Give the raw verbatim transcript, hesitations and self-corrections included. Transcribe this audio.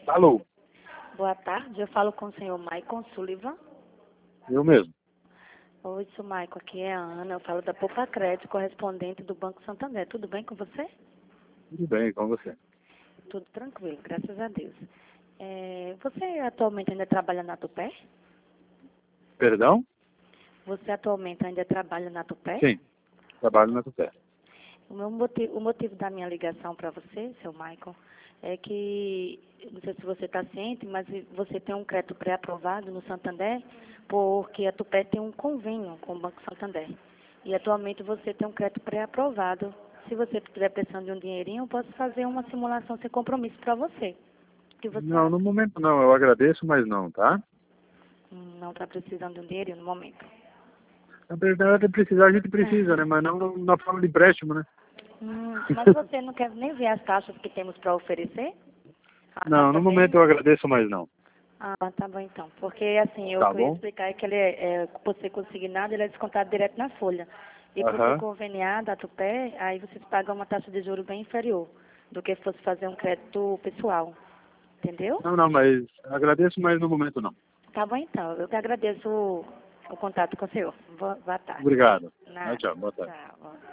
Alô, Boa tarde, eu falo com o senhor Maicon Sullivan. eu mesmo. Oi, senhor Maicon, aqui é a Ana, eu falo da Poupa Crédito, correspondente do Banco Santander. Tudo bem com você? Tudo bem, com você? Tudo tranquilo, graças a Deus. É, você atualmente ainda trabalha na Tupé? Perdão? Você atualmente ainda trabalha na Tupé? Sim, trabalho na Tupé. O, meu motivo, o motivo da minha ligação para você, seu Maicon, é que, não sei se você está ciente, mas você tem um crédito pré-aprovado no Santander, porque a Tupé tem um convênio com o Banco Santander. E atualmente você tem um crédito pré-aprovado. Se você estiver precisando de um dinheirinho, eu posso fazer uma simulação sem compromisso para você. O que você Não, acha? no momento não, eu agradeço, mas não, tá? Hum, Não está precisando de um dinheirinho no momento. Na verdade, precisar a gente precisa, né? Mas não na forma de empréstimo, né? Hum, mas você não quer nem ver as taxas que temos para oferecer? Ah, lá Não, no também? momento eu agradeço, mas não. Ah, tá bom então. Porque assim, eu Tá queria bom? explicar é que ele é, é, por ser consignado, ele é descontado direto na folha. E por ser Aham. conveniado, a Tupé, aí vocês pagam uma taxa de juros bem inferior do que fosse fazer um crédito pessoal. Entendeu? Não, não, mas agradeço, mas no momento não. Tá bom então. Eu que agradeço o, o contato com o senhor. Boa, boa tarde. Obrigado. Tchau, Nada. tchau. Boa tarde. Tchau.